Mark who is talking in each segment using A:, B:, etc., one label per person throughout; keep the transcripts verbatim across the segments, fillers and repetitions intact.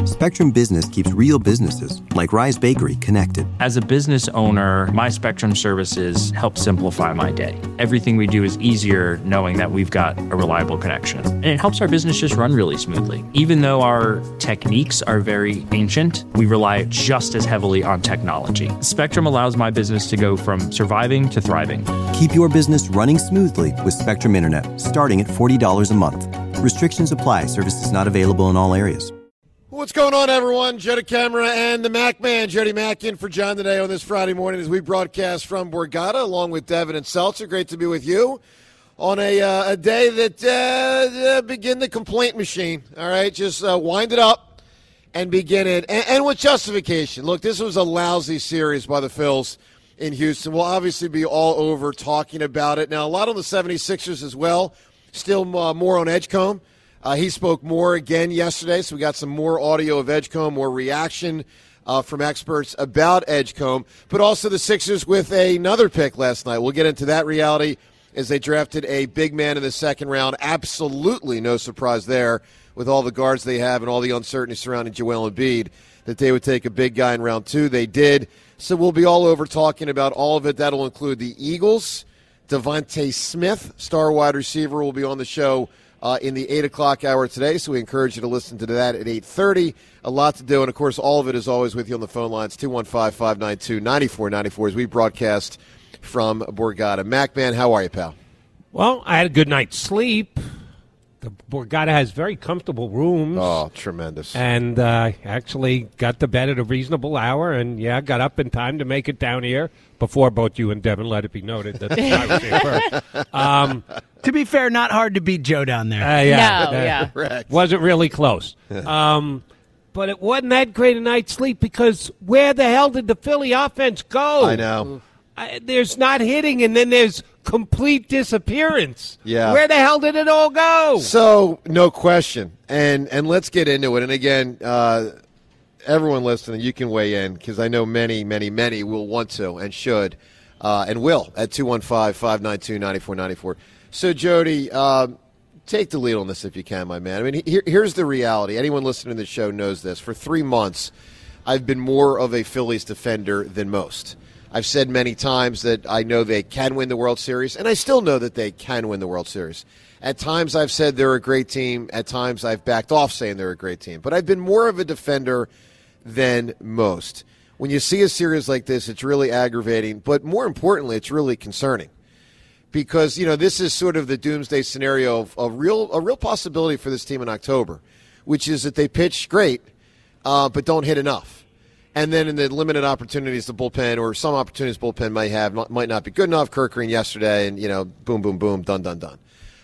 A: Spectrum Business keeps real businesses, like Rise Bakery, connected.
B: As a business owner, my Spectrum services help simplify my day. Everything we do is easier knowing that we've got a reliable connection. And it helps our business just run really smoothly. Even though our techniques are very ancient, we rely just as heavily on technology. Spectrum allows my business to go from surviving to thriving.
A: Keep your business running smoothly with Spectrum Internet, starting at forty dollars a month. Restrictions apply. Services not available in all areas.
C: What's going on, everyone? Jody Camera and the Mac Man, Jody Mack, in for John today on this Friday morning as we broadcast from Borgata, along with Devin and Seltzer. Great to be with you on a uh, a day that uh, uh, begin the complaint machine. All right, just uh, wind it up and begin it, and, and with justification. Look, this was a lousy series by the Phils in Houston. We'll obviously be all over talking about it. Now, a lot on the seventy-sixers as well. Still uh, more on Edgecombe. Uh, he spoke more again yesterday, so we got some more audio of Edgecombe, more reaction uh, from experts about Edgecombe, but also the Sixers with another pick last night. We'll get into that reality as they drafted a big man in the second round. Absolutely no surprise there with all the guards they have and all the uncertainty surrounding Joel Embiid that they would take a big guy in round two. They did. So we'll be all over talking about all of it. That'll include the Eagles. Devontae Smith, star wide receiver, will be on the show Uh, in the eight o'clock hour today, so we encourage you to listen to that at eight thirty. A lot to do, and, of course, all of it is always with you on the phone lines, two one five, five nine two, nine four nine four, as we broadcast from Borgata. Mac, man, how are you, pal?
D: Well, I had a good night's sleep. The Borgata has very comfortable rooms.
C: Oh, tremendous.
D: And uh, actually got to bed at a reasonable hour, and, yeah, got up in time to make it down here before both you and Devin, let it be noted that I was here first. Um,
E: to be fair, not hard to beat Joe down there.
D: Uh, yeah,
F: no,
D: uh,
F: yeah.
C: Correct.
D: Wasn't really close. um, but it wasn't that great a night's sleep because where the hell did the Philly offense go?
C: I know.
D: I, there's not hitting, and then there's complete disappearance.
C: Yeah.
D: Where the hell did it all go?
C: So, no question. And and let's get into it. And, again, uh, everyone listening, you can weigh in because I know many, many, many will want to and should uh, and will at two one five, five nine two, nine four nine four. So, Jody, uh, take the lead on this if you can, my man. I mean, here, here's the reality. Anyone listening to the show knows this. For three months, I've been more of a Phillies defender than most. I've said many times that I know they can win the World Series, and I still know that they can win the World Series. At times I've said they're a great team. At times I've backed off saying they're a great team. But I've been more of a defender than most. When you see a series like this, it's really aggravating. But more importantly, it's really concerning. Because, you know, this is sort of the doomsday scenario of a real, a real possibility for this team in October, which is that they pitch great, uh, but don't hit enough. And then in the limited opportunities the bullpen or some opportunities the bullpen might have not, might not be good enough. Kirk Green yesterday and, you know, boom, boom, boom, done, done, done.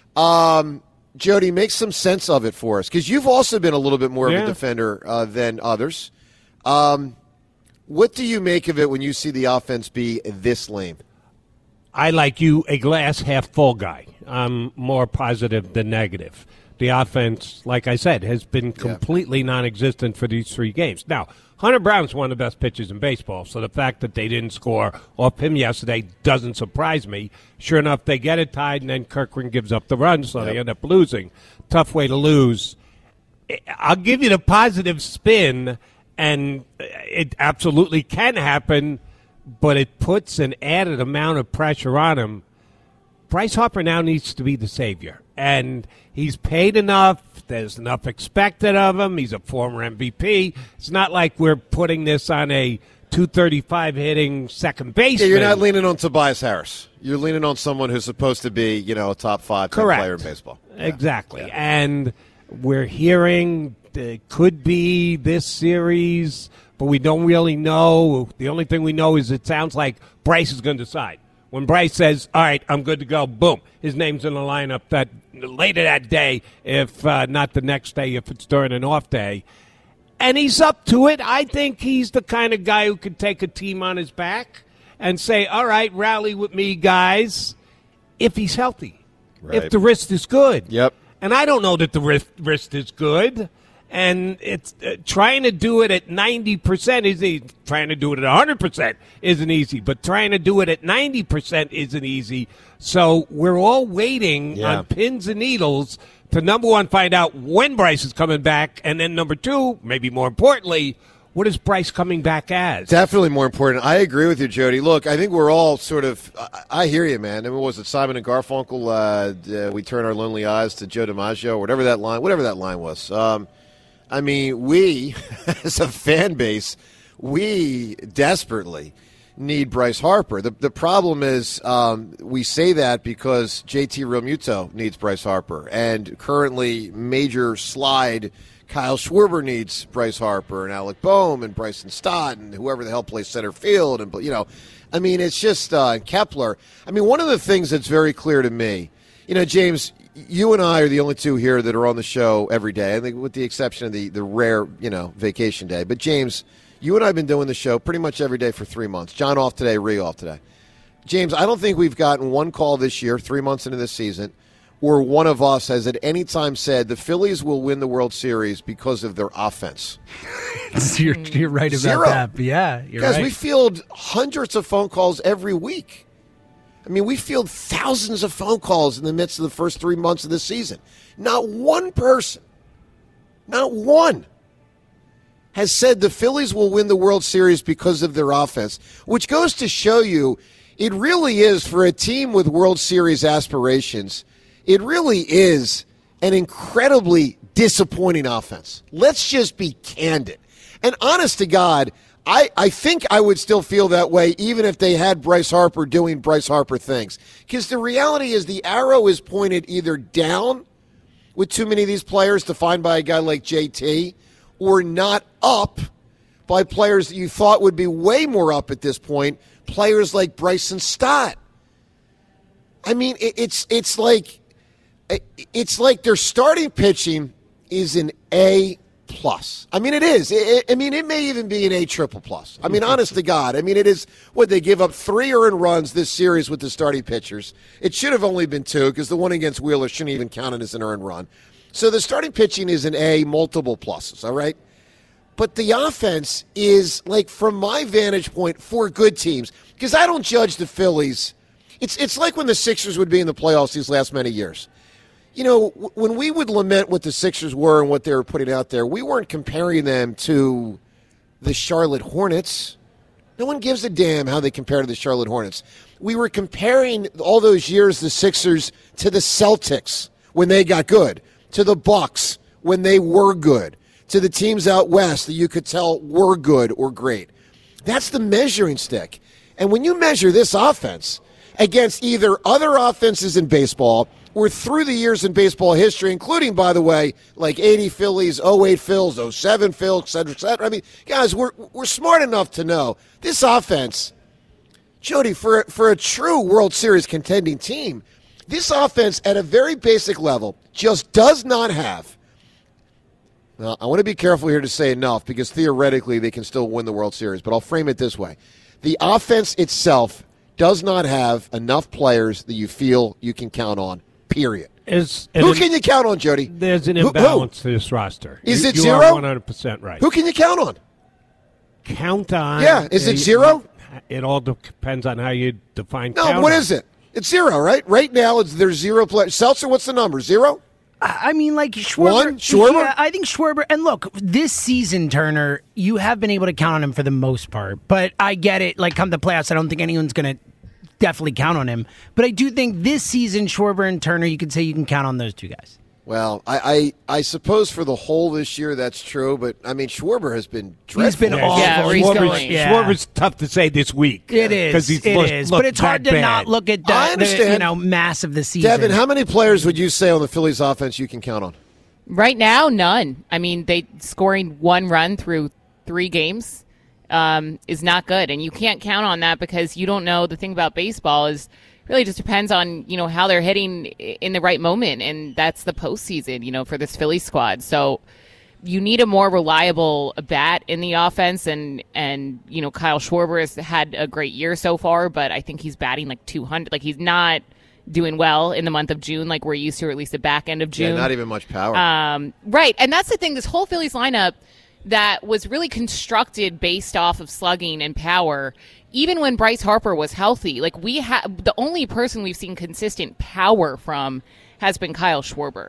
C: Um, Jody, make some sense of it for us because you've also been a little bit more yeah. of a defender uh, than others. Um, what do you make of it when you see the offense be this lame?
D: I, like you, a glass half full guy. I'm more positive than negative. The offense, like I said, has been completely yeah. non-existent for these three games. Now, Hunter Brown's one of the best pitchers in baseball, so the fact that they didn't score off him yesterday doesn't surprise me. Sure enough, they get it tied, and then Kirkland gives up the run, so yep. they end up losing. Tough way to lose. I'll give you the positive spin, and it absolutely can happen, but it puts an added amount of pressure on him. Bryce Harper now needs to be the savior, and he's paid enough. There's enough expected of him. He's a former M V P. It's not like we're putting this on a two thirty-five hitting second baseman.
C: Yeah, you're not leaning on Tobias Harris. You're leaning on someone who's supposed to be, you know, a top five player in baseball. Yeah.
D: Exactly.
C: Yeah.
D: And we're hearing it could be this series, but we don't really know. The only thing we know is it sounds like Bryce is going to decide. When Bryce says, all right, I'm good to go, boom, his name's in the lineup that later that day, if uh, not the next day, if it's during an off day. And he's up to it. I think he's the kind of guy who could take a team on his back and say, all right, rally with me, guys, if he's healthy, right. if the wrist is good.
C: Yep.
D: And I don't know that the wrist, wrist is good. And it's uh, trying to do it at ninety percent isn't easy. Trying to do it at one hundred percent isn't easy. But trying to do it at ninety percent isn't easy. So we're all waiting
C: yeah.
D: on pins and needles to, number one, find out when Bryce is coming back, and then number two, maybe more importantly, what is Bryce coming back as?
C: Definitely more important. I agree with you, Jody. Look, I think we're all sort of I, I hear you, man. I mean, was it Simon and Garfunkel, uh, uh, we turn our lonely eyes to Joe DiMaggio, or whatever that line, whatever that line was. Um, I mean, we, as a fan base, we desperately need Bryce Harper. The the problem is um, we say that because J T Realmuto needs Bryce Harper, and currently major slide Kyle Schwarber needs Bryce Harper, and Alec Boehm and Bryson Stott and whoever the hell plays center field. And, you know, I mean, it's just uh, Kepler. I mean, one of the things that's very clear to me, you know, James, you and I are the only two here that are on the show every day, I think with the exception of the, the rare, you know, vacation day. But, James, you and I have been doing the show pretty much every day for three months. John off today, Ree off today. James, I don't think we've gotten one call this year, three months into this season, where one of us has at any time said the Phillies will win the World Series because of their offense.
E: you're, you're right about
C: Zero.
E: that. Yeah, you're
C: Guys,
E: right.
C: we field hundreds of phone calls every week. I mean, we field thousands of phone calls in the midst of the first three months of the season. Not one person, not one, has said the Phillies will win the World Series because of their offense, which goes to show you it really is, for a team with World Series aspirations, it really is an incredibly disappointing offense. Let's just be candid. And honest to God, I, I think I would still feel that way even if they had Bryce Harper doing Bryce Harper things. Because the reality is the arrow is pointed either down with too many of these players defined by a guy like J T, or not up by players that you thought would be way more up at this point, players like Bryson Stott. I mean, it, it's it's like... It's like their starting pitching is an A plus. I mean, it is. It, I mean, it may even be an A triple plus. I mean, honest to God. I mean, it is what they give up three earned runs this series with the starting pitchers. It should have only been two because the one against Wheeler shouldn't even count it as an earned run. So the starting pitching is an A, multiple pluses. All right. But the offense is, like, from my vantage point, for good teams, because I don't judge the Phillies. It's it's like when the Sixers would be in the playoffs these last many years. You know, when we would lament what the Sixers were and what they were putting out there, we weren't comparing them to the Charlotte Hornets. No one gives a damn how they compare to the Charlotte Hornets. We were comparing all those years, the Sixers, to the Celtics when they got good, to the Bucks when they were good, to the teams out west that you could tell were good or great. That's the measuring stick. And when you measure this offense against either other offenses in baseball or through the years in baseball history, including, by the way, like eighty Phillies, oh eight Phils, oh seven Phils, et cetera, et cetera. I mean, guys, we're we're smart enough to know this offense, Jody, for, for a true World Series contending team, this offense at a very basic level just does not have. Now, I want to be careful here to say enough because theoretically they can still win the World Series, but I'll frame it this way. The offense itself does not have enough players that you feel you can count on. Period.
D: Is,
C: who
D: an,
C: can you count on, Jody?
D: There's an
C: who,
D: imbalance
C: who?
D: to this roster.
C: Is
D: you,
C: it
D: you
C: zero?
D: are one hundred percent right.
C: Who can you count on?
D: Count on.
C: Yeah, is it zero?
D: It all depends on how you define
C: no,
D: count
C: what
D: on.
C: is it? It's zero, right? Right now, it's there's zero players. Seltzer, what's the number? Zero?
E: I mean, like Schwarber.
C: One? Schwarber?
E: Yeah, I think Schwarber. And look, this season, Turner, you have been able to count on him for the most part. But I get it. Like, come the playoffs, I don't think anyone's going to definitely count on him. But I do think this season, Schwarber and Turner, you can say you can count on those two guys.
C: Well, I, I I suppose for the whole this year that's true, but I mean Schwarber has been dreadful.
E: He's been awful.
F: Yeah, he's
D: Schwarber's,
F: going.
E: Yeah.
D: Schwarber's tough to say this week.
E: It is.
D: Because he's
E: It
D: looked,
E: is.
D: looked
E: But it's hard
D: that
E: to
D: bad.
E: not look at the,
C: I
E: the
C: understand.
E: you know, mass of the season.
C: Devin, how many players would you say on the Phillies offense you can count on?
F: Right now, none. I mean, they scoring one run through three games um, is not good, and you can't count on that because you don't know. The thing about baseball is really just depends on, you know, how they're hitting in the right moment, and that's the postseason, you know, for this Philly squad. So you need a more reliable bat in the offense, and, and you know, Kyle Schwarber has had a great year so far, but I think he's batting like two hundred. Like, he's not doing well in the month of June like we're used to, or at least the back end of June.
C: Yeah, not even much power.
F: Um, right, and that's the thing, this whole Phillies lineup that was really constructed based off of slugging and power. Even when Bryce Harper was healthy, like we have, the only person we've seen consistent power from has been Kyle Schwarber.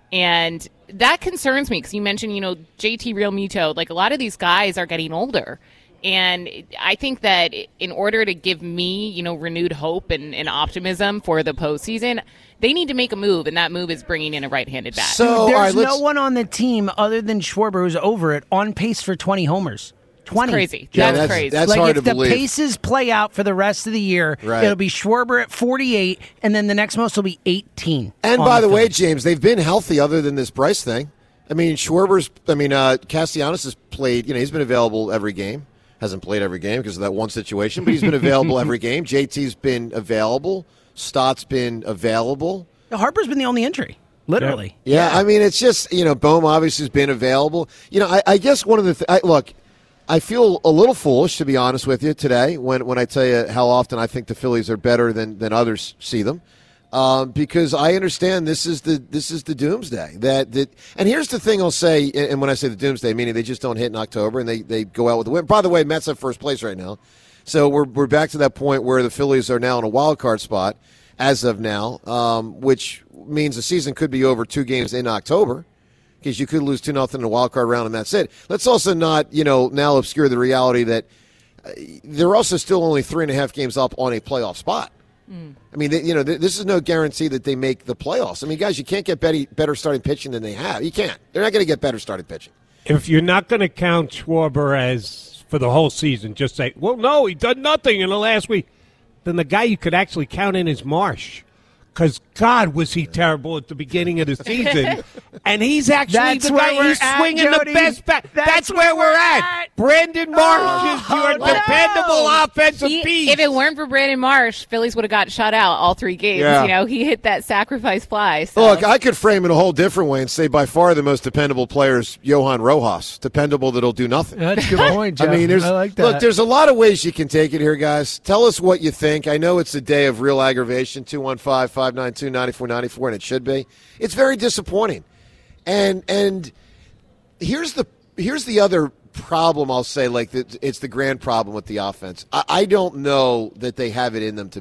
F: And that concerns me because you mentioned, you know, J T Realmuto, like a lot of these guys are getting older. And I think that in order to give me, you know, renewed hope and, and optimism for the postseason, they need to make a move, and that move is bringing in a right-handed bat.
C: So,
E: There's
C: all right,
E: no
C: let's-
E: one on the team other than Schwarber who's over it on pace for twenty homers. twenty.
F: That's crazy.
C: Yeah,
F: That's,
C: that's-
F: crazy.
C: that's-
E: like
C: hard
E: if
C: to
E: the
C: believe.
E: paces play out for the rest of the year,
C: Right.
E: it'll be Schwarber at forty-eight, and then the next most will be eighteen.
C: And
E: on
C: by the way,
E: Phillies.
C: James, they've been healthy other than this Bryce thing. I mean, Schwarber's, I mean, uh, Castellanos has played, you know, he's been available every game. Hasn't played every game because of that one situation, but he's been available every game. J T's been available. Stott's been available.
E: Harper's been the only injury, literally.
C: Yeah, I mean, it's just, you know, Bohm obviously has been available. You know, I, I guess one of the th- I, look, I feel a little foolish, to be honest with you, today when, when I tell you how often I think the Phillies are better than, than others see them, um, because I understand this is the this is the doomsday. That, that and here's the thing I'll say, and when I say the doomsday, meaning they just don't hit in October and they, they go out with the win. By the way, Mets have first place right now, so we're we're back to that point where the Phillies are now in a wild card spot as of now, um, which means the season could be over two games in October. Because you could lose two nothing in a wild card round and that's it. Let's also not, you know, now obscure the reality that uh, they're also still only three and a half games up on a playoff spot. Mm. I mean, they, you know, th- this is no guarantee that they make the playoffs. I mean, guys, you can't get better, better starting pitching than they have. You can't. They're not going to get better starting pitching.
D: If you're not going to count Schwarber as for the whole season, just say, well, no, he done nothing in the last week. Then the guy you could actually count in is Marsh. Because, God, was he terrible at the beginning of the season. And he's actually
E: That's
D: the
E: where
D: guy
E: we're
D: who's
E: at,
D: swinging
E: Jody.
D: the best bat. That's,
E: That's
D: where
E: where
D: we're
E: we're
D: at.
E: at.
D: Brandon Marsh is your
E: no.
D: dependable offensive
F: He-
D: piece.
F: if it weren't for Brandon Marsh, Phillies would have got shut out all three games.
C: Yeah.
F: You know, he hit that sacrifice fly. So.
C: Look, I could frame it a whole different way and say by far the most dependable player is Johan Rojas. Dependable that'll do nothing.
E: That's a good point, Jeff.
C: I mean, there's
E: I like that.
C: look. There's a lot of ways you can take it here, guys. Tell us what you think. I know it's a day of real aggravation. two one five, five nine two, nine four nine four, and it should be. It's very disappointing, and and here's the here's the other problem. I'll say, like the, it's the grand problem with the offense. I, I don't know that they have it in them to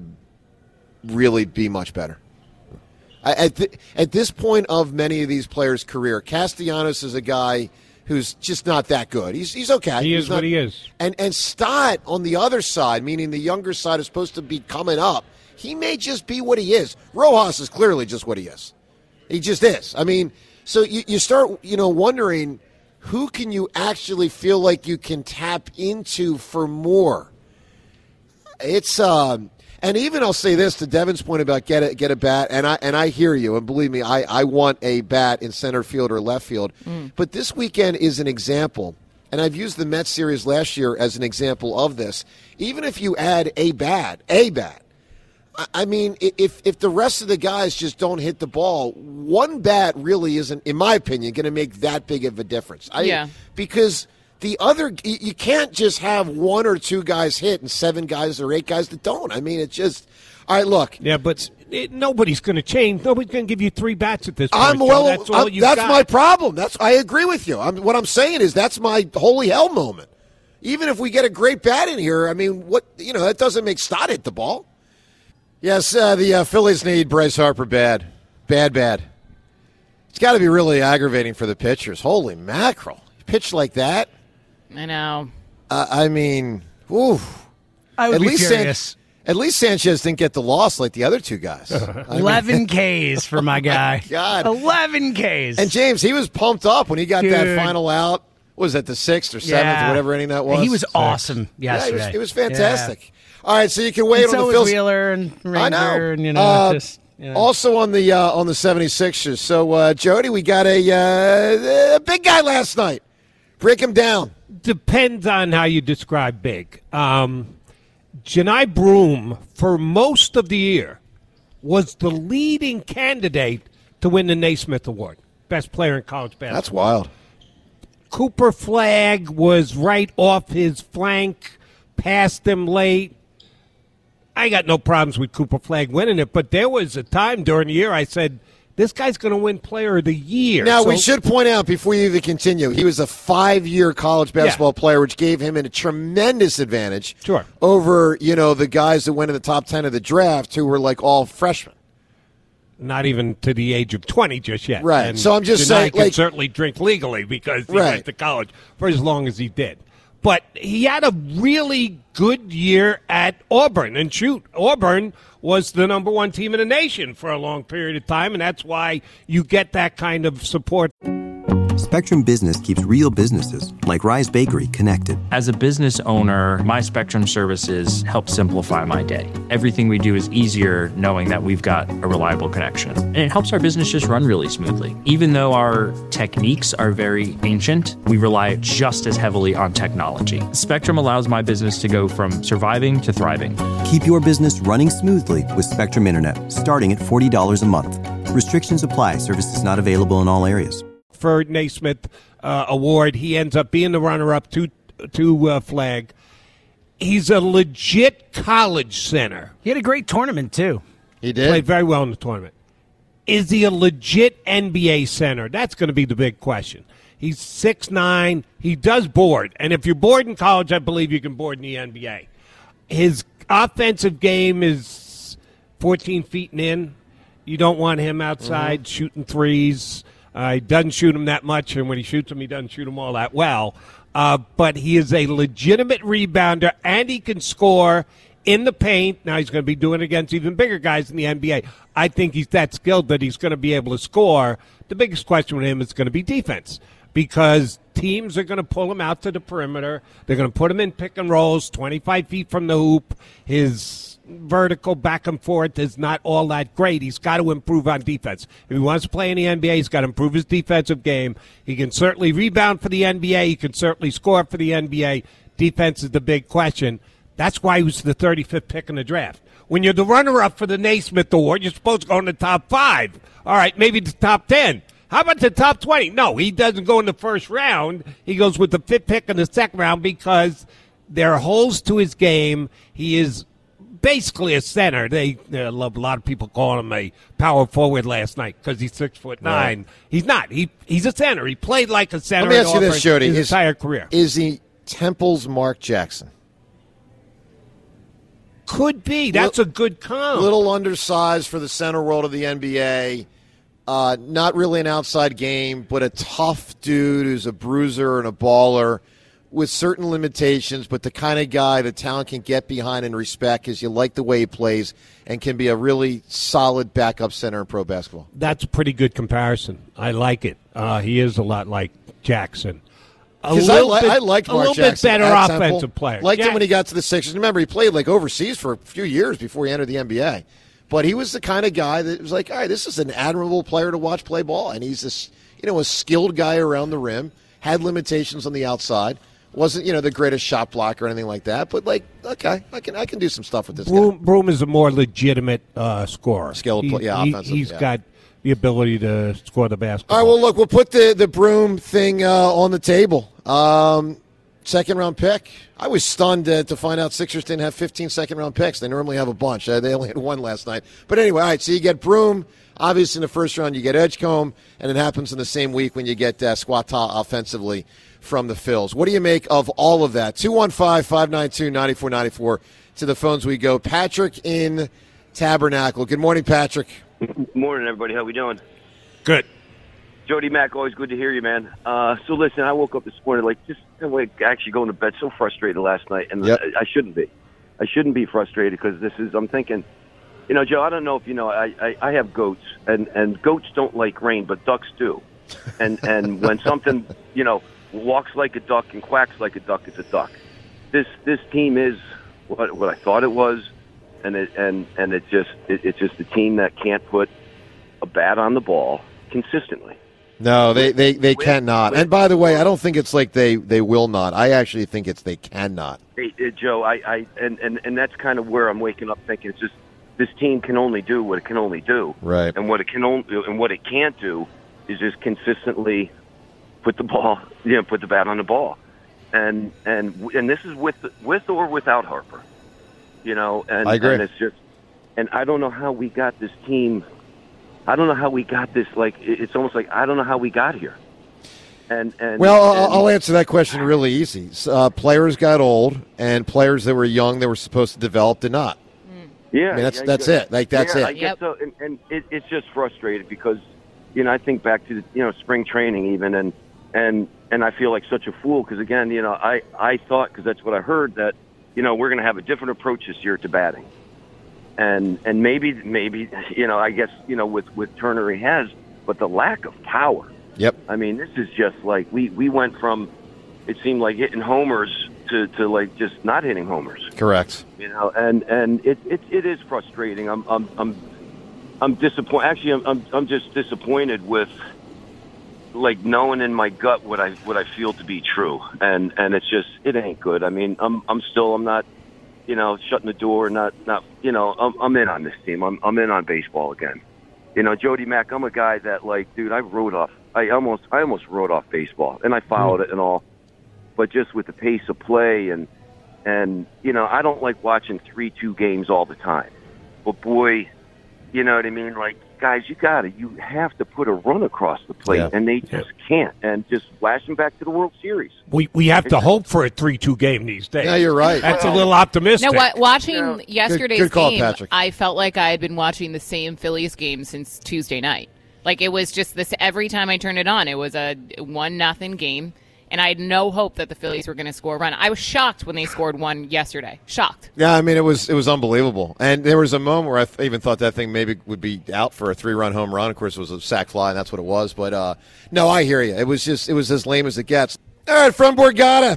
C: really be much better. I, at th- at this point of many of these players' career, Castellanos is a guy who's just not that good. He's he's okay.
D: He
C: He's
D: is
C: not-
D: what he is.
C: And and Stott on the other side, meaning the younger side is supposed to be coming up. He may just be what he is. Rojas is clearly just what he is. He just is. I mean, so you, you start, you know, wondering who can you actually feel like you can tap into for more. It's um, and even I'll say this to Devin's point about get a get a bat, and I and I hear you, and believe me, I, I want a bat in center field or left field. Mm. But this weekend is an example, and I've used the Mets series last year as an example of this. Even if you add a bat, a bat. I mean, if if the rest of the guys just don't hit the ball, one bat really isn't, in my opinion, going to make that big of a difference. I,
F: yeah.
C: Because the other, you can't just have one or two guys hit and seven guys or eight guys that don't. I mean, it's just, all right, look.
D: Yeah, but it, nobody's going to change. Nobody's going to give you three bats at this point.
C: I'm
D: Joe.
C: well.
D: That's all
C: I'm,
D: you
C: that's
D: got.
C: my problem. That's I agree with you. I'm, what I'm saying is that's my holy hell moment. Even if we get a great bat in here, I mean, what you know, that doesn't make Stott hit the ball. Yes, uh, the uh, Phillies need Bryce Harper bad. Bad, bad. It's got to be really aggravating for the pitchers. Holy mackerel. Pitch like that?
F: I know.
C: Uh, I mean, ooh.
E: I would
C: at
E: be
C: least
E: furious.
C: San- at least Sanchez didn't get the loss like the other two guys. I mean-
E: eleven Ks for my guy.
C: Oh my God.
E: eleven Ks.
C: And James, he was pumped up when he got
E: Dude.
C: that final out. What was that, the sixth or seventh
E: Yeah.
C: or whatever inning that was?
E: He was awesome
C: Yeah,
E: yesterday.
C: it was, it was fantastic. All right, so you can wait
E: And
C: on
E: so
C: the
E: was
C: Phillies.
E: Wheeler and Ranger,
C: I know.
E: and you know,
C: Uh,
E: just you know.
C: Also on the uh, on the seventy-sixers. So, uh, Jody, we got a, uh, a big guy last night. Break him down.
D: Depends on how you describe big. Um, Janai Broom, for most of the year, was the leading candidate to win the Naismith Award, best player in college basketball.
C: That's wild.
D: Cooper Flagg was right off his flank, passed him late. I got no problems with Cooper Flagg winning it, but there was a time during the year I said, this guy's going to win Player of the Year.
C: Now,
D: So-
C: we should point out before you even continue, he was a five-year college basketball
D: Yeah.
C: player, which gave him a tremendous advantage
D: Sure.
C: over, you know, the guys that went in the top ten of the draft who were like all freshmen.
D: not even to the age of twenty just yet.
C: Right.
D: And
C: So I'm just
D: Denai
C: saying,
D: can
C: like-
D: certainly drink legally because he
C: Right.
D: went to college for as long as he did. But he had a really good year at Auburn. And shoot, Auburn was the number one team in the nation for a long period of time, and that's why you get that kind of support.
A: Spectrum Business keeps real businesses, like Rise Bakery, connected.
B: As a business owner, my Spectrum services help simplify my day. Everything we do is easier knowing that we've got a reliable connection. And it helps our business just run really smoothly. Even though our techniques are very ancient, we rely just as heavily on technology. Spectrum allows my business to go from surviving to thriving.
A: Keep your business running smoothly with Spectrum Internet, starting at forty dollars a month. Restrictions apply. Services not available in all areas.
D: For Naismith uh, Award, he ends up being the runner-up to to uh, Flag. He's a legit college center.
E: He had a great tournament, too.
C: He did.
D: Played very well in the tournament. Is he a legit N B A center? That's going to be the big question. He's six nine. He does board. And if you're bored in college, I believe you can board in the N B A. His offensive game is fourteen feet and in. You don't want him outside mm-hmm. shooting threes. Uh, he doesn't shoot them that much, and when he shoots them, he doesn't shoot them all that well. Uh, but he is a legitimate rebounder, and he can score in the paint. Now he's going to be doing it against even bigger guys in the N B A. I think he's that skilled that he's going to be able to score. The biggest question with him is going to be defense, because teams are going to pull him out to the perimeter. They're going to put him in pick and rolls, twenty-five feet from the hoop. His vertical back and forth is not all that great. He's got to improve on defense. If he wants to play in the N B A, he's got to improve his defensive game. He can certainly rebound for the N B A. He can certainly score for the N B A. Defense is the big question. That's why he was the thirty-fifth pick in the draft. When you're the runner-up for the Naismith Award, you're supposed to go in the top five. All right, maybe the top ten. How about the top twenty? No, he doesn't go in the first round. He goes with the fifth pick in the second round because there are holes to his game. He is basically a center. They, they love a lot of people calling him a power forward last night because he's six foot nine. Right. He's not. He he's a center. He played like a center.
C: Let me ask you this, Jody.
D: His
C: is,
D: entire career.
C: Is he Temple's Mark Jackson?
D: Could be. That's a good comp.
C: Little undersized for the center world of the N B A. Uh, not really an outside game, but a tough dude who's a bruiser and a baller with certain limitations, but the kind of guy the talent can get behind and respect because you like the way he plays and can be a really solid backup center in pro basketball.
D: That's a pretty good comparison. I like it. Uh, he is a lot like Jackson.
C: Because I, li- I liked Mark
D: a little
C: Jackson
D: bit better
C: at
D: offensive
C: Temple.
D: player.
C: Liked
D: yeah.
C: him when he got to the Sixers. Remember, he played like overseas for a few years before he entered the N B A. But he was the kind of guy that was like, all right, this is an admirable player to watch play ball, and he's this, you know, a skilled guy around the rim. Had limitations on the outside. Wasn't, you know, the greatest shot blocker or anything like that. But like, okay, I can I can do some stuff with this
D: Broome,
C: guy.
D: Broome is a more legitimate uh, scorer.
C: Skilled,
D: he,
C: yeah,
D: he,
C: offensive.
D: He's
C: yeah.
D: got the ability to score the basketball.
C: All right, well, look, we'll put the, the Broome thing uh, on the table. Um, second round pick. I was stunned uh, to find out Sixers didn't have fifteen second round picks. They normally have a bunch. Uh, they only had one last night. But anyway, all right, so you get Broome. Obviously, in the first round, you get Edgecombe, and it happens in the same week when you get uh, Squatta offensively from the Phils. What do you make of all of that? two one five, five nine two, nine four nine four. To the phones we go. Patrick in Tabernacle. Good morning, Patrick.
G: Morning, everybody. How we doing?
D: Good.
G: Jody Mack, always good to hear you, man. Uh, so listen, I woke up this morning like just like actually going to bed so frustrated last night, and
C: yep.
G: I, I shouldn't be. I shouldn't be frustrated because this is. I'm thinking, you know, Joe. I don't know if you know. I, I, I have goats, and, and goats don't like rain, but ducks do. And and when something you know walks like a duck and quacks like a duck, it's a duck. This this team is what what I thought it was, and it and and it just it, it's just a team that can't put a bat on the ball consistently.
C: No, they, they, they cannot. And by the way, I don't think it's like they, they will not. I actually think it's they cannot.
G: Hey, uh, Joe, I, I and, and, and that's kind of where I'm waking up thinking it's just this team can only do what it can only do.
C: Right.
G: And what it can only and what it can't do is just consistently put the ball, you know, put the bat on the ball. And and and this is with with or without Harper. You know, and,
C: I agree.
G: and it's just and I don't know how we got this team I don't know how we got this. Like it's almost like I don't know how we got here. And and
C: well,
G: and,
C: I'll answer that question really easy. Uh, players got old, and players that were young that were supposed to develop did not.
G: Yeah,
C: I mean, that's
G: yeah,
C: that's
G: yeah.
C: it. Like that's
G: yeah,
C: it.
G: I guess
F: Yep.
G: so, and, and it, it's just frustrated because, you know, I think back to you know spring training even, and and and I feel like such a fool because again, you know, I I thought because that's what I heard that, you know, we're going to have a different approach this year to batting, and and maybe maybe you know I guess you know with with Turner he has, but the lack of power.
C: Yep.
G: I mean, this is just like we we went from it seemed like hitting homers to, to like just not hitting homers.
C: Correct.
G: You know, and and it it, it is frustrating. I'm I'm I'm I'm disappointed. Actually, I'm, I'm I'm just disappointed with like knowing in my gut what I what I feel to be true, and and it's just it ain't good. I mean, I'm I'm still I'm not, you know, shutting the door. Not not you know I'm I'm in on this team. I'm I'm in on baseball again. You know, Jody Mack. I'm a guy that like, dude, I wrote off. I almost I almost wrote off baseball, and I followed it and all. But just with the pace of play and, and you know, I don't like watching three two games all the time. But, boy, you know what I mean? Like, guys, you got to. You have to put a run across the plate,
C: Yeah.
G: and they just can't. And just flash them back to the World Series.
D: We we have to hope for a three two game these days.
C: Yeah, you're right.
D: That's a little optimistic.
F: No, wa- watching
G: Yeah.
F: yesterday's
C: Good- good call,
F: game,
C: Patrick.
F: I felt like I had been watching the same Phillies game since Tuesday night. Like it was just this every time I turned it on, it was a one nothing game, and I had no hope that the Phillies were going to score a run. I was shocked when they scored one yesterday. Shocked.
C: Yeah, I mean, it was it was unbelievable. And there was a moment where I th- even thought that thing maybe would be out for a three-run home run. Of course, it was a sac fly, and that's what it was. But, uh, no, I hear you. It was just it was as lame as it gets. All right, from Borgata.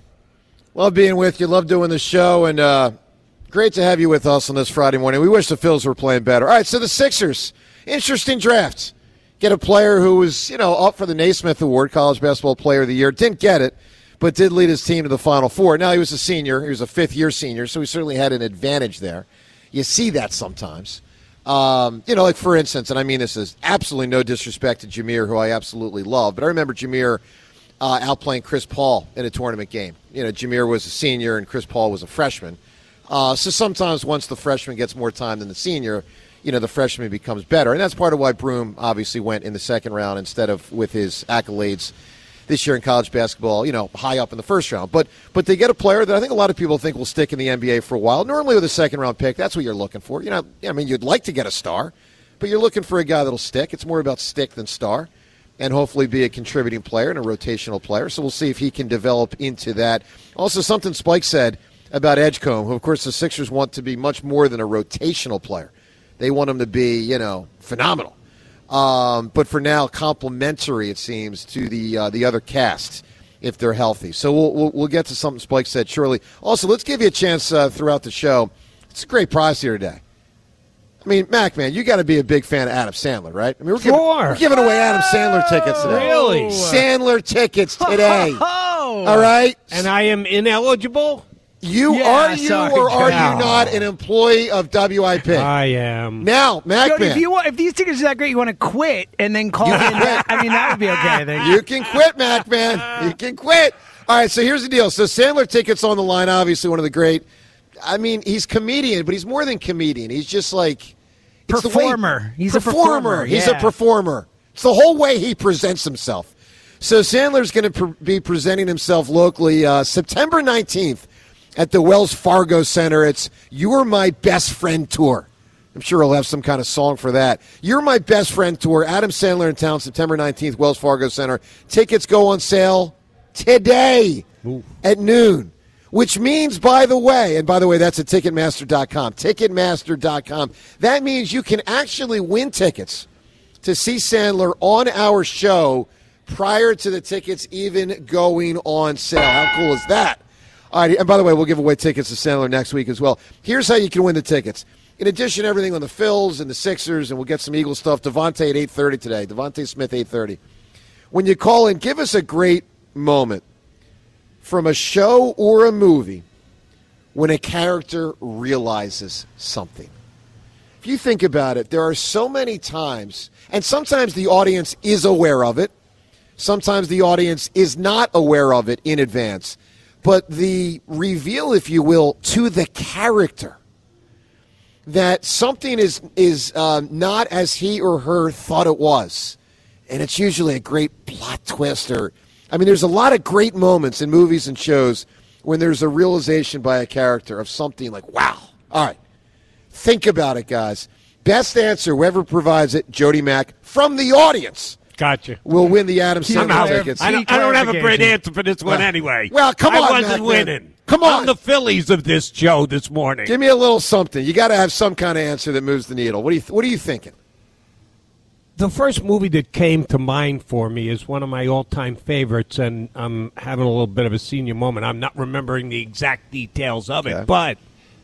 C: Love being with you. Love doing the show. And uh, great to have you with us on this Friday morning. We wish the Phils were playing better. All right, so the Sixers. Interesting draft. Get a player who was, you know, up for the Naismith Award, College Basketball Player of the Year. Didn't get it, but did lead his team to the Final Four. Now, he was a senior. He was a fifth-year senior, so he certainly had an advantage there. You see that sometimes. Um, you know, like, for instance, and I mean this is absolutely no disrespect to Jameer, who I absolutely love, but I remember Jameer uh, outplaying Chris Paul in a tournament game. You know, Jameer was a senior and Chris Paul was a freshman. Uh, so sometimes once the freshman gets more time than the senior, you know, the freshman becomes better. And that's part of why Broom obviously went in the second round instead of with his accolades this year in college basketball, you know, high up in the first round. But but they get a player that I think a lot of people think will stick in the N B A for a while. Normally with a second-round pick, that's what you're looking for. You know, I mean, you'd like to get a star, but you're looking for a guy that'll stick. It's more about stick than star, and hopefully be a contributing player and a rotational player. So we'll see if he can develop into that. Also, something Spike said about Edgecombe, who, of course, the Sixers want to be much more than a rotational player. They want him to be, you know, phenomenal. Um, but for now, complementary, it seems, to the uh, the other cast if they're healthy. So we'll, we'll we'll get to something Spike said shortly. Also, let's give you a chance uh, throughout the show. It's a great prize here today. I mean, Mac, man, you got to be a big fan of Adam Sandler, right? I mean, we're,
D: Sure.
C: giving, we're giving away Adam Sandler tickets today.
D: Really?
C: Sandler tickets today.
E: Oh,
C: All right?
D: And I am ineligible?
C: You
E: Yeah,
C: are you
E: sorry,
C: or are
D: Joe.
C: you not an employee of W I P?
D: I am.
C: Now, Mac,
E: Jody,
C: man,
E: if you want, if these tickets are that great, you want to quit and then call
C: You
E: in.
C: can quit.
E: I mean, that would be okay. I think.
C: you can quit, Mac, man. You can quit. All right, so here's the deal. So Sandler tickets on the line, obviously one of the great. I mean, he's comedian, but he's more than comedian. He's just like it's the way-
E: Performer. He's a performer,
C: He's a
E: yeah.
C: performer. It's the whole way he presents himself. So Sandler's going to pr- be presenting himself locally uh, September nineteenth at the Wells Fargo Center. It's You're My Best Friend Tour. I'm sure he'll have some kind of song for that. You're My Best Friend Tour. Adam Sandler in town, September nineteenth, Wells Fargo Center. Tickets go on sale today Ooh. at noon, which means, by the way, and by the way, that's at Ticketmaster dot com. Ticketmaster dot com. That means you can actually win tickets to see Sandler on our show prior to the tickets even going on sale. How cool is that? All right, and by the way, we'll give away tickets to Sandler next week as well. Here's how you can win the tickets. In addition to everything on the Phils and the Sixers, and we'll get some Eagle stuff, Devontae at eight thirty today. Devontae Smith, eight thirty. When you call in, give us a great moment from a show or a movie when a character realizes something. If you think about it, there are so many times, and sometimes the audience is aware of it, sometimes the audience is not aware of it in advance. But the reveal, if you will, to the character that something is is um, not as he or her thought it was. And it's usually a great plot twist. Or, I mean, there's a lot of great moments in movies and shows when there's a realization by a character of something like, wow. All right. Think about it, guys. Best answer, whoever provides it, Jody Mack, from the audience.
D: Gotcha.
C: Will win the Adam
D: I'm out.
C: Sandler tickets.
D: I don't, I don't have a great answer for this one anyway.
C: Well, come
D: I
C: on,
D: wasn't
C: Mac, man.
D: winning.
C: Come on.
D: I'm the Phillies of this show this morning.
C: Give me a little something. You got to have some kind of answer that moves the needle. What are you What are you thinking?
D: The first movie that came to mind for me is one of my all-time favorites, and I'm having a little bit of a senior moment. I'm not remembering the exact details of it,
C: Okay.
D: but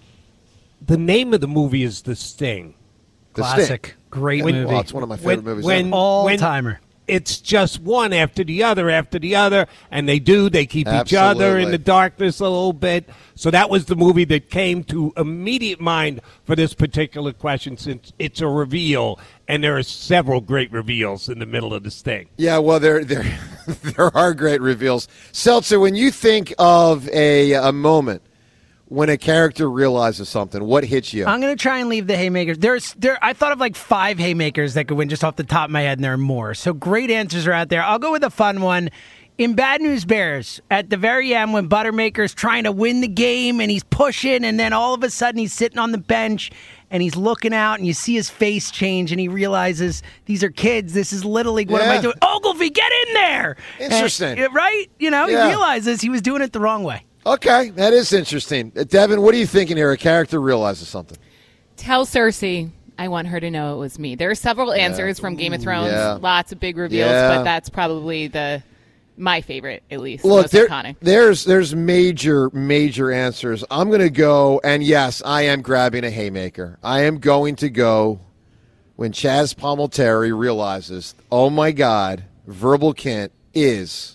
D: the name of the movie is The Sting.
C: The
E: Classic.
C: Sting.
E: Great
C: When-
E: movie.
C: Well, it's one of my favorite
D: When-
C: movies.
D: when-
C: ever.
E: All-timer.
D: It's just one after the other after the other, and they do. They keep each other
C: Absolutely.
D: in the darkness a little bit. So that was the movie that came to immediate mind for this particular question, since it's a reveal, and there are several great reveals in the middle of this thing.
C: Yeah, well, there there there are great reveals. Seltzer, when you think of a a moment when a character realizes something, what hits you?
E: I'm gonna try and leave the haymakers. There's there. I thought of like five haymakers that could win just off the top of my head, and there are more. So great answers are out there. I'll go with a fun one. In Bad News Bears, at the very end, when Buttermaker's trying to win the game and he's pushing, and then all of a sudden he's sitting on the bench and he's looking out, and you see his face change, and he realizes these are kids. This is Little League. What am
C: Yeah.
E: I doing? Ogilvy, get in there!
C: Interesting.
E: And- right? You know,
C: Yeah.
E: he realizes he was doing it the wrong way.
C: Okay, that is interesting. Uh, Devin, what are you thinking here? A character realizes something.
F: Tell Cersei I want her to know it was me. There are several answers from Game of Thrones,
C: Yeah.
F: lots of big reveals,
C: Yeah.
F: but that's probably the my favorite, at least.
C: Look,
F: most
C: there,
F: iconic.
C: there's there's major major answers. I'm going to go, and yes, I am grabbing a haymaker. I am going to go when Chaz Palminteri realizes, oh my God, Verbal Kint is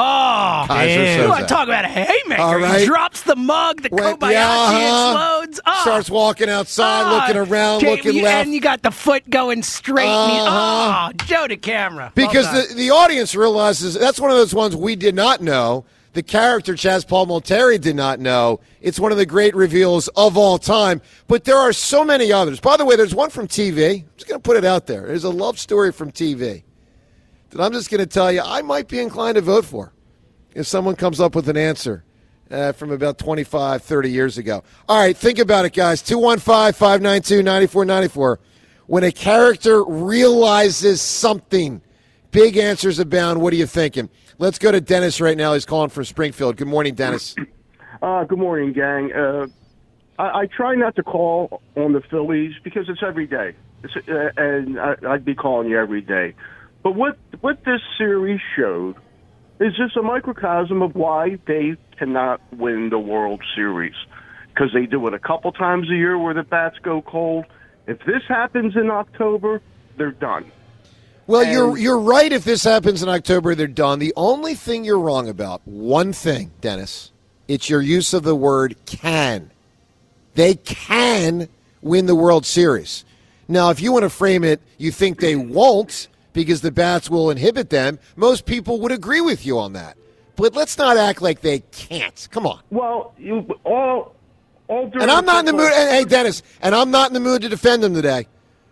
E: Oh,
C: Kaiser
E: you want
C: Soze.
E: to talk about a haymaker?
C: All right.
E: He drops the mug, the
C: When-
E: Kobayashi
C: yeah, uh-huh.
E: explodes. Oh.
C: Starts walking outside,
E: Oh,
C: looking around,
E: Jay,
C: looking
E: you-
C: left.
E: And you got the foot going straight. and you-
C: Uh-huh.
E: oh, Joe to camera.
C: Because
E: Well done.
C: the, the audience realizes that's one of those ones we did not know. The character Chaz Palminteri did not know. It's one of the great reveals of all time. But there are so many others. By the way, there's one from T V. I'm just going to put it out there. There's a love story from T V that I'm just going to tell you I might be inclined to vote for if someone comes up with an answer uh, from about twenty-five, thirty years ago. All right, think about it, guys. two one five, five nine two, nine four nine four. When a character realizes something, big answers abound. What are you thinking? Let's go to Dennis right now. He's calling from Springfield. Good morning, Dennis.
H: Uh, good morning, gang. Uh, I, I try not to call on the Phillies because it's every day, it's, uh, and I, I'd be calling you every day. But what what this series showed is just a microcosm of why they cannot win the World Series, because they do it a couple times a year where the bats go cold. If this happens in October, they're done.
C: Well,
H: And-
C: you're you're right. If this happens in October, they're done. The only thing you're wrong about, one thing, Dennis, it's your use of the word can. They can win the World Series. Now, if you want to frame it, you think they won't because the bats will inhibit them. Most people would agree with you on that. But let's not act like they can't. Come on.
H: Well, you all all during
C: And I'm not in the mood.
H: football-
C: And, hey, Dennis, and I'm not in the mood to defend them today.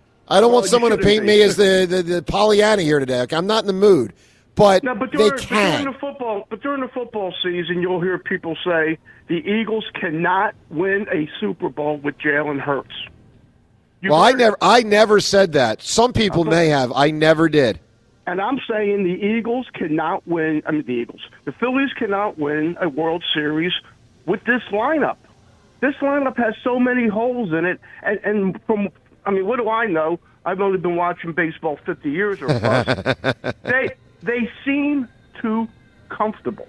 C: I don't
H: Well,
C: want
H: you
C: someone to
H: shouldn't
C: paint
H: be.
C: me as the, the, the Pollyanna here today. Okay? I'm not in the mood. But,
H: No, but
C: they
H: during, but
C: can.
H: during the football, but during the football season, you'll hear people say the Eagles cannot win a Super Bowl with Jalen Hurts. You've
C: Well, I
H: heard it.
C: never, I never said that. Some people may have. I never did.
H: And I'm saying the Eagles cannot win. I mean, the Eagles, the Phillies cannot win a World Series with this lineup. This lineup has so many holes in it, and, and from, I mean, what do I know? I've only been watching baseball fifty years or plus. they they seem too comfortable.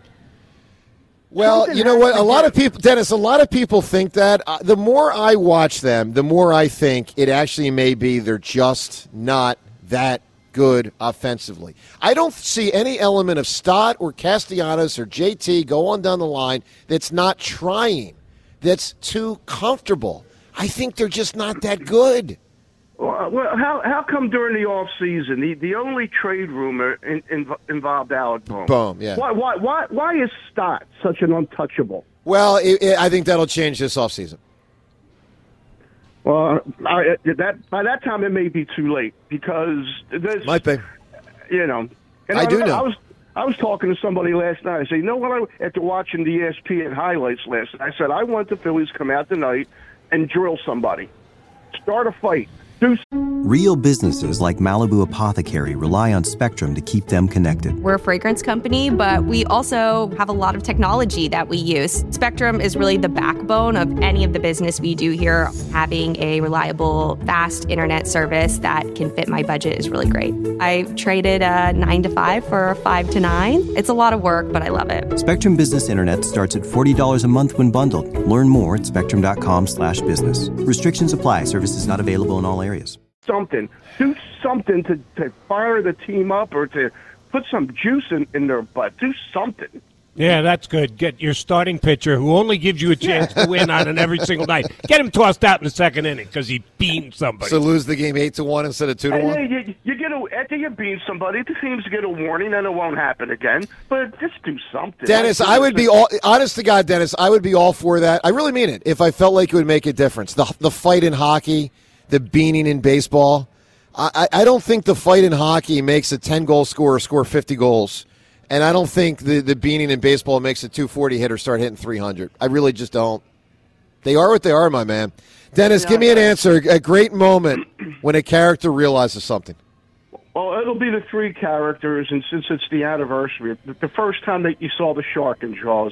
C: Well,
H: Something
C: you know
H: has
C: what?
H: to
C: A lot of
H: give.
C: people, Dennis, a lot of people think that. Uh, the more I watch them, the more I think it actually may be they're just not that good offensively. I don't see any element of Stott or Castellanos or J T, go on down the line, that's not trying, that's too comfortable. I think they're just not that good.
H: Well, well, how how come during the off season the, the only trade rumor in, in, involved Alec Bohm?
C: Bohm, yeah.
H: Why why why why is Stott such an untouchable?
C: Well, it, it, I think that'll change this offseason.
H: Well, I, that by that time it may be too late because this,
C: Might be.
H: you know. And
C: I do know.
H: I was I was talking to somebody last night. I said, you know what? I, after watching the E S P N highlights last night, I said I want the Phillies to come out tonight and drill somebody. Start a fight. Do
A: Real businesses like Malibu Apothecary rely on Spectrum to keep them connected.
I: We're a fragrance company, but we also have a lot of technology that we use. Spectrum is really the backbone of any of the business we do here. Having a reliable, fast internet service that can fit my budget is really great. I traded a nine to five for a five to nine. It's a lot of work, but I love it.
A: Spectrum Business Internet starts at forty dollars a month when bundled. Learn more at spectrum.com slash business. Restrictions apply. Services not available in all areas.
H: something. Do something to, to fire the team up or to put some juice in, in their butt. Do something.
D: Yeah, that's good. Get your starting pitcher, who only gives you a chance to win on an every single night. Get him tossed out in the second inning because he beamed somebody.
C: So lose the game eight to one instead of two to
H: And
C: one.
H: then you, you get a, after you beat somebody, the teams get a warning, and it won't happen again. But just do something.
C: Dennis, I would be all honest to God, Dennis. I would be all for that. I really mean it. If I felt like it would make a difference, the the fight in hockey, the beaning in baseball. I, I don't think the fight in hockey makes a ten goal scorer score fifty goals. And I don't think the, the beaning in baseball makes a two forty hitter start hitting three hundred. I really just don't. They are what they are, my man. Dennis, give me an answer. A great moment when a character realizes something.
H: Well, it'll be the three characters, and since it's the anniversary, the first time that you saw the shark in Jaws.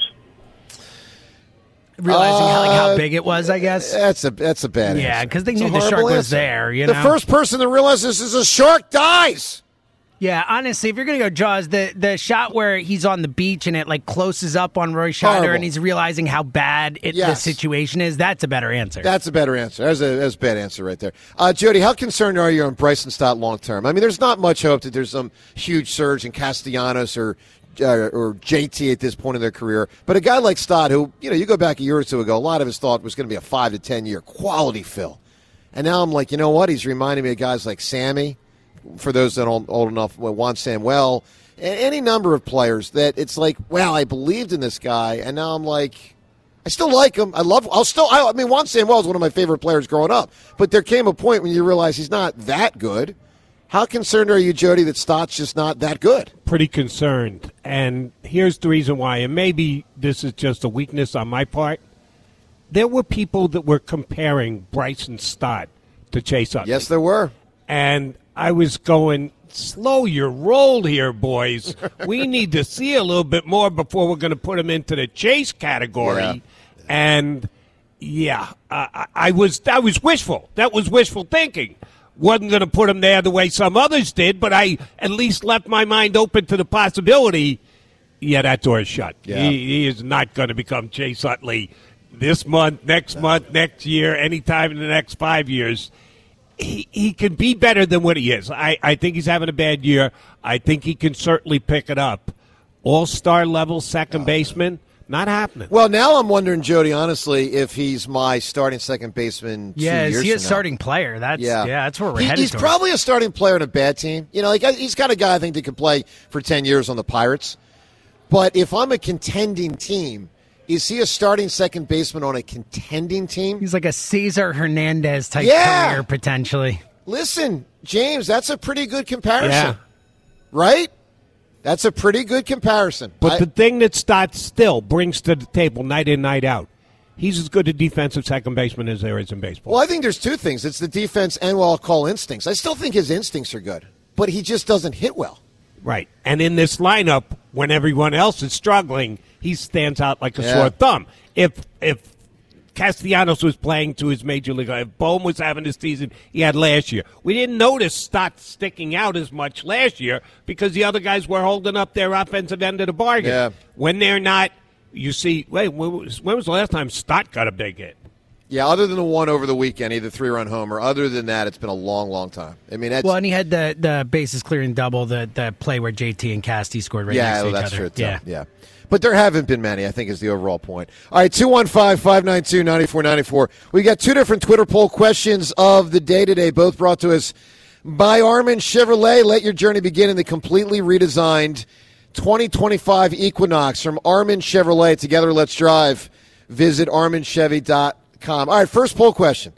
E: Realizing
C: uh,
E: how, like, how big it was, I guess.
C: That's a that's a bad
E: yeah,
C: answer.
E: because they
C: It's
E: knew
C: a
E: the shark
C: horrible
E: was
C: answer.
E: there. You
C: the
E: know,
C: first person that realizes is a shark dies.
E: Yeah, honestly, if you're gonna go Jaws, the the shot where he's on the beach and it like closes up on Roy Scheider
C: Horrible.
E: and he's realizing how bad it,
C: Yes.
E: the situation is, that's a better answer.
C: That's a better answer. That's a, that's a bad answer right there. Uh, Jody, how concerned are you on Bryson Stott long term? I mean, there's not much hope that there's some huge surge in Castellanos or uh, or J T at this point in their career. But a guy like Stott, who, you know, you go back a year or two ago, a lot of us thought was going to be a five to ten year quality fill. And now I'm like, you know what? He's reminding me of guys like Sammy. For those that aren't old enough, Juan Samuel, and any number of players that it's like, well, I believed in this guy, and now I'm like, I still like him. I love. I'll still. I, I mean, Juan Samuel is one of my favorite players growing up. But there came a point when you realize he's not that good. How concerned are you, Jody, that Stott's just not that good?
D: Pretty concerned, and here's the reason why. And maybe this is just a weakness on my part. There were people that were comparing Bryson Stott to Chase Utley.
C: Yes, there were,
D: and I was going, slow your roll here, boys. We need to see a little bit more before we're going to put him into the chase category.
C: Yeah.
D: And, yeah, uh, I was that was wishful. That was wishful thinking. Wasn't going to put him there the way some others did, but I at least left my mind open to the possibility, yeah, that door is shut.
C: Yeah.
D: He, he is not going to become Chase Utley this month, next month, next year, anytime in the next five years. He, he can be better than what he is. I, I think he's having a bad year. I think he can certainly pick it up. All-star level second baseman, not happening.
C: Well, now I'm wondering, Jody, honestly, if he's my starting second baseman two
E: yeah,
C: years
E: is he a
C: from now.
E: starting player? That's yeah.
C: Yeah.
E: that's where we're
C: He-
E: headed.
C: He's
E: towards.
C: probably a starting player in a bad team. You know, like he's got a guy I think that could play for ten years on the Pirates. But if I'm a contending team, is he a starting second baseman on a contending team?
E: He's like a Cesar Hernandez type
C: Yeah.
E: career potentially.
C: Listen, James, that's a pretty good comparison.
D: Yeah.
C: Right? That's a pretty good comparison.
D: But
C: I-
D: the thing that Stott still brings to the table night in, night out, he's as good a defensive second baseman as there is in baseball.
C: Well, I think there's two things. It's the defense and what I'll call instincts. I still think his instincts are good, but he just doesn't hit well.
D: Right. And in this lineup, when everyone else is struggling, he stands out like a
C: Yeah.
D: sore thumb. If if Castellanos was playing to his major league, if Bohm was having the season he had last year, we didn't notice Stott sticking out as much last year because the other guys were holding up their offensive end of the bargain.
C: Yeah.
D: When they're not, you see, wait, when was, when was the last time Stott got a big hit?
C: Yeah, other than the one over the weekend, either three-run homer. Other than that, it's been a long, long time. I mean, that's
E: Well, and he had the the bases clearing double, the the play where J T and Casty scored right
C: yeah,
E: next to
C: well,
E: each
C: that's
E: other.
C: true. Too.
E: Yeah.
C: yeah. But there haven't been many, I think, is the overall point. All right, two one five, five nine two, nine four nine four. We got two different Twitter poll questions of the day today, both brought to us by Armin Chevrolet. Let your journey begin in the completely redesigned twenty twenty-five Equinox from Armin Chevrolet. Together, let's drive. Visit armin chevy dot com. All right, first poll question.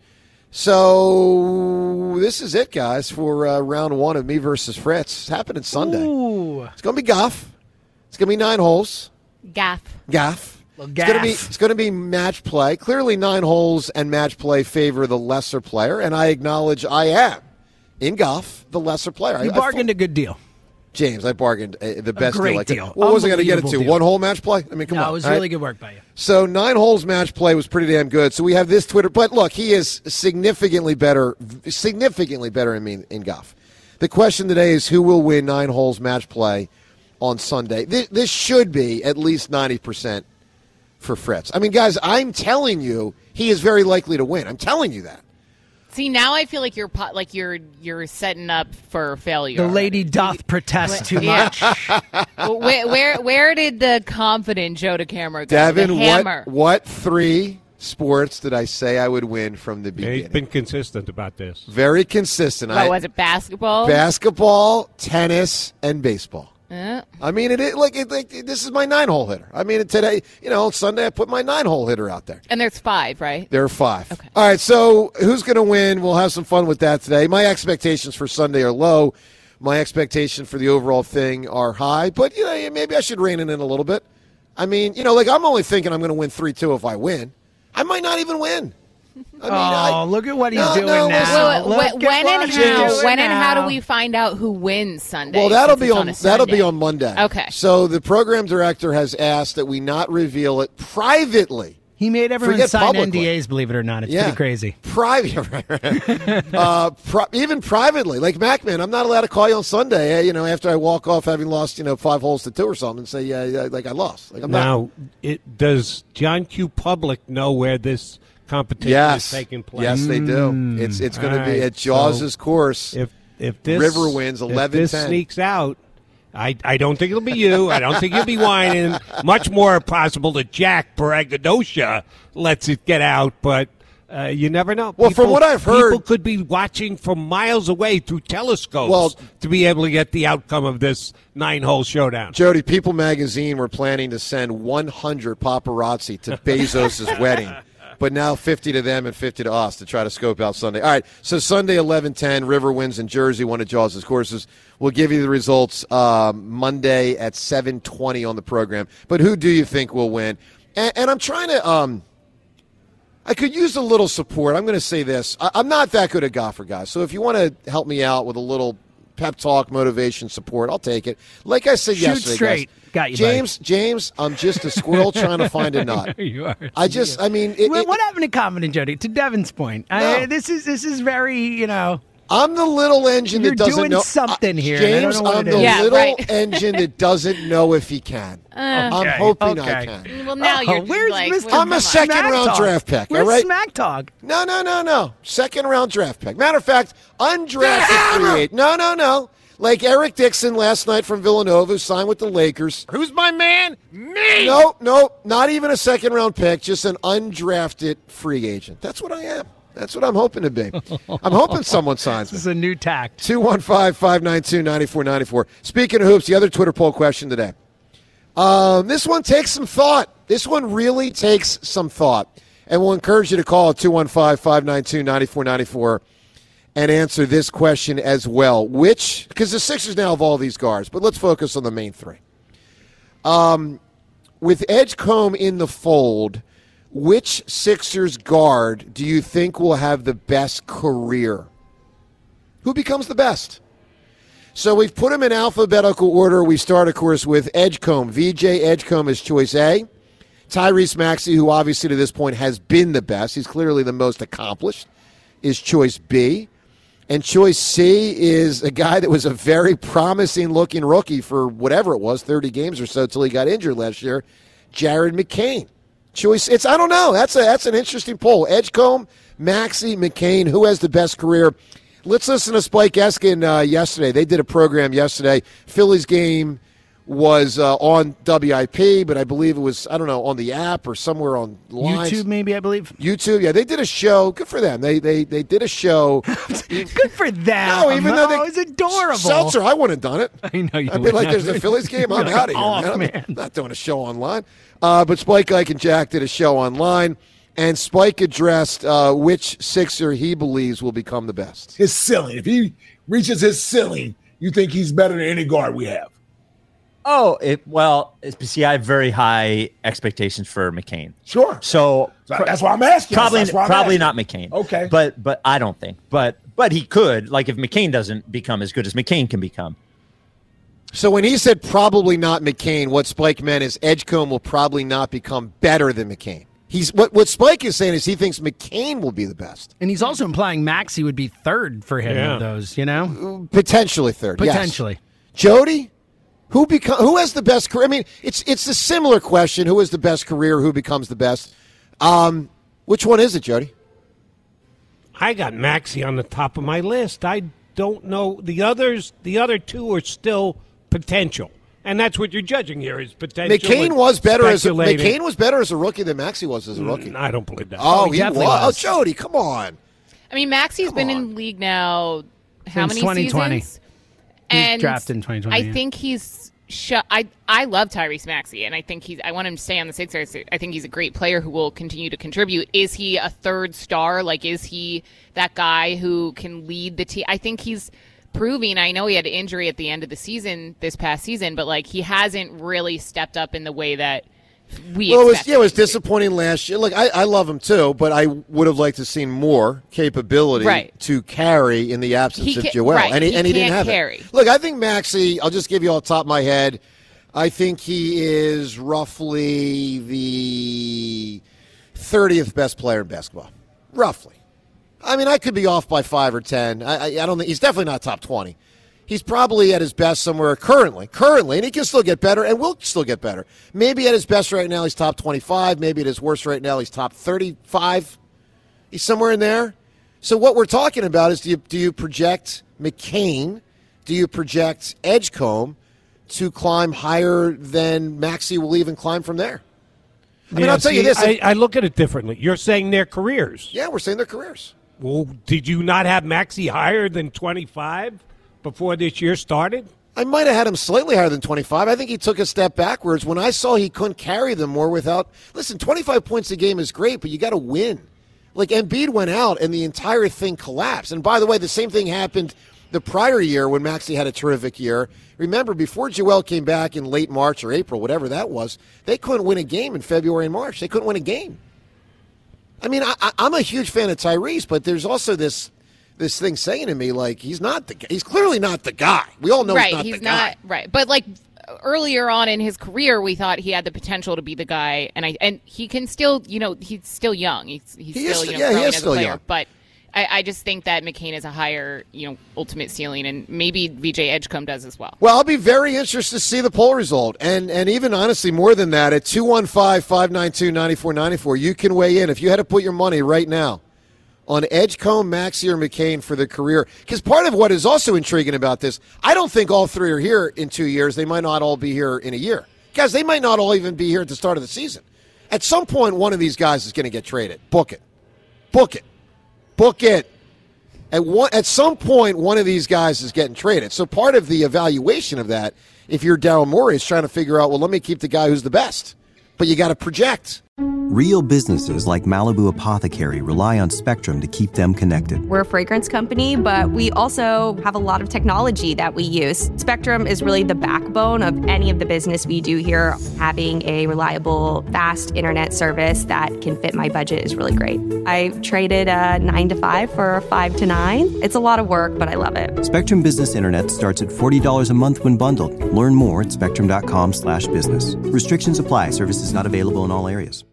C: So this is it, guys, for uh, round one of me versus Fritz. It's happening Sunday.
E: Ooh.
C: It's going to be golf. It's going to be nine holes.
F: Gaff.
C: Gaff. It's going to be it's going to be match play. Clearly, nine holes and match play favor the lesser player, and I acknowledge I am in golf the lesser player.
E: You
C: I,
E: bargained
C: I,
E: a good deal.
C: James, I bargained uh, the best
E: a great
C: deal. I could.
E: deal.
C: What was I going to get it to?
E: Unbelievable deal.
C: One hole match play? I mean, come
E: no,
C: on.
E: it was
C: all
E: really
C: right?
E: good work by you.
C: So nine holes match play was pretty damn good. So we have this Twitter, but look, he is significantly better, significantly better in me in golf. The question today is who will win nine holes match play on Sunday. This, this should be at least ninety percent for Fritz. I mean, guys, I'm telling you, he is very likely to win. I'm telling you that.
F: See, now I feel like you're po- like you're you're setting up for failure.
E: The lady doth protest too
F: Yeah.
E: much.
F: where, where where did the confident Joe DeCamera go?
C: Devin,
F: the hammer.
C: what what three sports did I say I would win from the
D: Yeah,
C: beginning?
D: he's been consistent about this.
C: Very consistent.
F: What
C: I,
F: was it? Basketball.
C: Basketball, tennis, and baseball.
F: Uh,
C: I mean, it, it like it, like this is my nine-hole hitter. I mean, today, you know, Sunday I put my nine-hole hitter out there.
F: and there's five, right?
C: There are five.
F: Okay.
C: All right, so who's going to win? We'll have some fun with that today. My expectations for Sunday are low. My expectations for the overall thing are high. But, you know, maybe I should rein it in a little bit. I mean, you know, like I'm only thinking I'm going to win three two if I win. I might not even win. I mean,
E: oh,
C: I,
E: look at what he's
C: No,
E: doing
C: no,
E: now.
F: Wait, wait,
E: Look
F: when,
E: at
F: when
E: what
F: and
E: he's
F: how?
E: doing
F: When and how do
E: now.
F: we find out who wins Sunday?
C: Well, that'll
F: since
C: be
F: it's
C: on,
F: a
C: that'll be
F: Sunday?
C: on Monday.
F: Okay.
C: So the program director has asked that we not reveal it privately.
E: He made everyone
C: Forget
E: sign
C: publicly.
E: N D As, believe it or not. It's
C: Yeah.
E: pretty crazy.
C: Private, uh, pri- even privately, like Macman, I'm not allowed to call you on Sunday. eh, You know, after I walk off having lost, you know, five holes to two or something, and say, yeah, yeah like I lost. Like I'm not.
D: Now, it, does John Q. Public know where this competition
C: Yes,
D: is taking place?
C: yes, they do. It's it's going to
D: All
C: be
D: right,
C: at Jaws'
D: so
C: course.
D: If if this
C: River wins
D: if
C: eleven
D: this
C: ten.
D: sneaks out, I I don't think it'll be you. I don't think you'll be whining. Much more possible that Jack Braggadocia lets it get out, but. Uh, you never know.
C: Well, from what I've heard-
D: people could be watching from miles away through telescopes
C: Well-
D: to be able to get the outcome of this nine-hole showdown.
C: Jody, People Magazine were planning to send one hundred paparazzi to Bezos' wedding, but now fifty to them and fifty to us to try to scope out Sunday. All right, so Sunday eleven ten, River wins in Jersey, one of Jaws' courses. We'll give you the results um, Monday at seven twenty on the program. But who do you think will win? And, and I'm trying to um, – I could use a little support. I'm going to say this. I, I'm not that good at golfer, guys, so if you want to help me out with a little – pep talk, motivation, support, I'll take it. Like I said
E: Shoot
C: yesterday,
E: straight.
C: guys,
E: Got you,
C: James, James, I'm just a squirrel trying to find a nut.
E: You are.
C: I just, I mean, it,
E: Well,
C: it-
E: what happened to Confident Jody? To Devin's point, I,
C: No.
E: this is this is very you know.
C: I'm the little engine
E: You're
C: that doesn't
E: doing
C: know
E: something
C: uh,
E: here, and I don't
C: James,
E: know what
C: I'm
E: it
C: the
E: is.
F: Yeah,
C: little
F: right.
C: engine that doesn't know if he can. I'm
E: Okay,
C: hoping I
E: okay.
C: can.
F: Well, now
E: Oh,
F: you're
E: where's
F: like,
E: Mister
C: I'm a
F: come
C: second
E: Smack
C: round
E: Talk?
C: draft pick,
E: Where's
C: all right?
E: Smack Talk?
C: No, no, no, no. Second round draft pick. Matter of fact, undrafted free agent. No, no, no. Like Eric Dixon last night from Villanova, who signed with the Lakers.
D: Who's my man? Me!
C: Nope, nope. Not even a second round pick, just an undrafted free agent. That's what I am. That's what I'm hoping to be. I'm hoping someone signs
E: This
C: me.
E: is a new tact.
C: two one five, five nine two, nine four nine four. Speaking of hoops, the other Twitter poll question today. Um, this one takes some thought. This one really takes some thought. And we'll encourage you to call two one five, five nine two, nine four nine four and answer this question as well. Which, because the Sixers now have all these guards, but let's focus on the main three. Um, with Edgecombe in the fold, which Sixers guard do you think will have the best career? Who becomes the best? So we've put them in alphabetical order. We start, of course, with Edgecombe. V J Edgecombe is choice A. Tyrese Maxey, who obviously to this point has been the best, he's clearly the most accomplished, is choice B. And choice C is a guy that was a very promising-looking rookie for whatever it was, thirty games or so, until he got injured last year, Jared McCain. Choice, it's I don't know. That's a that's an interesting poll. Edgecombe, Maxey, McCain, who has the best career? Let's listen to Spike Eskin uh, yesterday. They did a program yesterday. Phillies game was uh, on W I P, but I believe it was, I don't know, on the app or somewhere on
E: YouTube, maybe I believe.
C: YouTube, yeah, they did a show. Good for them. They they they did a show.
E: Good for them.
C: No, even though they,
E: oh, it's adorable.
C: Seltzer, I wouldn't have done it.
E: I know you
C: I'd be
E: would
C: like,
E: not.
C: there's a Phillies game. I'm
E: You're
C: out of here,
E: off,
C: man.
E: man.
C: I'm not doing a show online. Uh, but Spike, Ike, and Jack did a show online, and Spike addressed uh, which Sixer he believes will become the best.
J: His ceiling. If he reaches his ceiling, you think he's better than any guard we have. Oh, it, well, it's, see, I have very high expectations for McCain.
K: Sure.
J: So,
K: so that's why I'm asking.
J: Probably,
K: that's why I'm
J: probably
K: asking.
J: not McCain.
K: Okay.
J: But, but I don't think. But, but he could. Like if McCain doesn't become as good as McCain can become.
C: So when he said probably not McCain, what Spike meant is Edgecombe will probably not become better than McCain. He's what what Spike is saying is he thinks McCain will be the best,
E: and he's also implying Maxey would be third for him
C: Yeah.
E: of those. You know,
C: potentially third.
E: Potentially.
C: Yes. Jody, who become who has the best career? I mean, it's it's a similar question. Who has the best career? Who becomes the best? Um, which one is it, Jody?
D: I got Maxey on the top of my list. I don't know the others. The other two are still potential. And that's what you're judging here is potential.
C: McCain was better as a,
D: speculating.
C: McCain was better as a rookie than Maxey was as a rookie.
D: Mm, I don't believe that.
C: Oh,
E: Oh,
C: he,
E: he
C: was.
E: definitely was.
C: Oh, Jody, come on.
F: I mean, Maxey's
C: Come
F: been
C: on.
F: in the league now how
E: Since
F: many
E: twenty twenty.
F: seasons?
E: He was
F: And
E: drafted in twenty twenty,
F: I
E: yeah.
F: think he's. Sh- I I love Tyrese Maxey, and I think he's. I want him to stay on the Sixers. I think he's a great player who will continue to contribute. Is he a third star? Like, is he that guy who can lead the team? I think he's proving. I know he had an injury at the end of the season this past season, but like he hasn't really stepped up in the way that we.
C: Well, it was
F: expected
C: yeah, it was
F: him to.
C: disappointing last year. Look, I, I love him too, but I would have liked to seen more capability
F: Right.
C: to carry in the absence
F: He
C: of
F: ca-
C: Joel,
F: right,
C: and he,
F: he
C: and he didn't
F: can't
C: have
F: carry.
C: it. Look, I think Maxey. I'll just give you all the top of my head. I think he is roughly the thirtieth best player in basketball, roughly. I mean, I could be off by five or ten. I, I, I don't think he's definitely not top twenty. He's probably at his best somewhere currently, currently, and he can still get better and will still get better. Maybe at his best right now, he's top twenty-five. Maybe at his worst right now, he's top thirty-five. He's somewhere in there. So what we're talking about is do you, do you project McCain? Do you project Edgecombe to climb higher than Maxey will even climb from there? I mean,
D: Yeah,
C: I'll tell you
D: see,
C: this.
D: I, I look at it differently. You're saying their careers.
C: yeah, we're saying their careers.
D: Well, did you not have Maxey higher than twenty-five before this year started?
C: I might have had him slightly higher than twenty-five. I think he took a step backwards when I saw he couldn't carry them more without. Listen, twenty-five points a game is great, but you got to win. Like Embiid went out and the entire thing collapsed. And by the way, the same thing happened the prior year when Maxey had a terrific year. Remember, before Joel came back in late March or April, whatever that was, they couldn't win a game in February and March. They couldn't win a game. I mean, I, I, I'm a huge fan of Tyrese, but there's also this this thing saying to me like he's not the he's clearly not the guy. We all know
F: right,
C: he's not
F: he's
C: the guy.
F: not right. But like earlier on in his career, we thought he had the potential to be the guy, and I and he can still, you know, he's still young. He's he's
C: He is
F: still
C: still-
F: you know
C: yeah, he
F: growing
C: is
F: as
C: still
F: a player.
C: young.
F: But I, I just think that McCain is a higher, you know, ultimate ceiling, and maybe V J Edgecombe does as well.
C: Well, I'll be very interested to see the poll result. And and even honestly, more than that, at two one five, five nine two, nine four nine four, you can weigh in. If you had to put your money right now on Edgecombe, Maxey, or McCain for their career. Because part of what is also intriguing about this, I don't think all three are here in two years. They might not all be here in a year. Guys, they might not all even be here at the start of the season. At some point, one of these guys is going to get traded. Book it. Book it. Book it. At one, at some point, one of these guys is getting traded. So part of the evaluation of that, if you're Daryl Morey, is trying to figure out, well, let me keep the guy who's the best. But you got to project.
A: Real businesses like Malibu Apothecary rely on Spectrum to keep them connected.
I: We're a fragrance company, but we also have a lot of technology that we use. Spectrum is really the backbone of any of the business we do here. Having a reliable, fast internet service that can fit my budget is really great. I traded a nine to five for a five to nine. It's a lot of work, but I love it.
A: Spectrum Business Internet starts at forty dollars a month when bundled. Learn more at spectrum dot com slash business. Restrictions apply. Services not available in all areas.